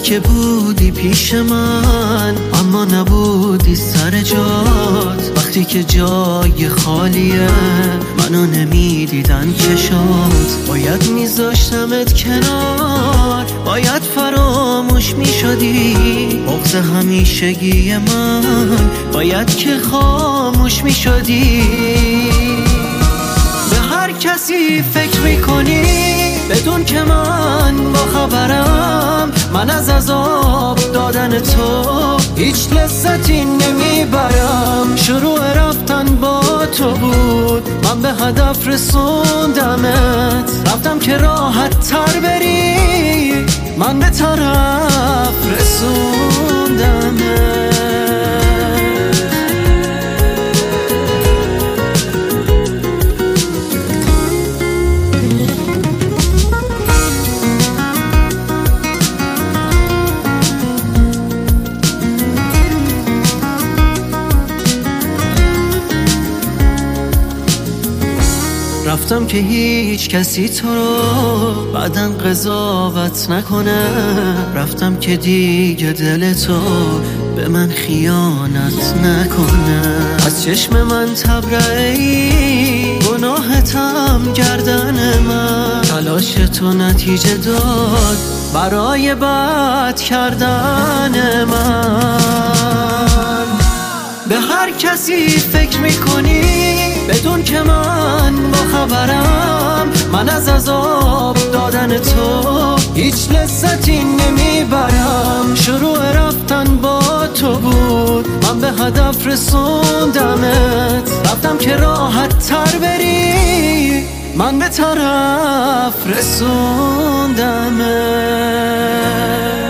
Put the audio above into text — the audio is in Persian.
که بودی پیش من اما نبودی سر جات، وقتی که جای خالیه منو نمیدیدن چشات. باید میذاشتمت کنار، باید فراموش میشدی، بغض همیشگی من باید که خاموش میشدی. به هر کسی فکر میکنی بدون که من با خبرم، من از عذاب دادن تو هیچ لذتی نمیبرم. شروع رفتن با تو بود، من به هدف رسوندمت، رفتم که راحت تر بری، من به طرف رسوندمت. رفتم که هیچ کسی تو رو بعدن قضاوت نکنه، رفتم که دیگه دل تو به من خیانت نکنه. از چشم من تبرئه‌ای، گناهتم گردن من، تلاش تو نتیجه داد برای بد کردن من. به هر کسی فکر میکنی بدون که من با خبرم، من از عذاب دادن تو هیچ لذتی نمیبرم. شروع رفتن با تو بود، من به هدف رسوندمت، رفتم که راحت تر بری، من به طرف رسوندمت.